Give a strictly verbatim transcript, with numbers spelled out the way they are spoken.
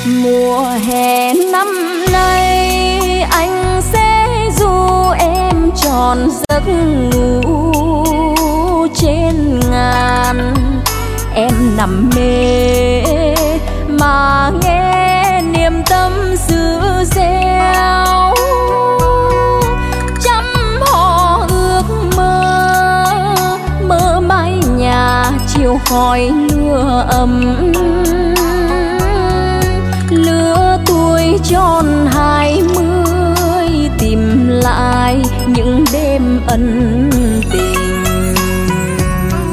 Mùa hè năm nay anh sẽ du em tròn giấc ngủ trên ngàn. Em nằm mê mà nghe niềm tâm sự reo, trăm họ ước mơ mơ mái nhà chiều khói lửa ấm. Lứa tuổi tròn hai mươi tìm lại những đêm ân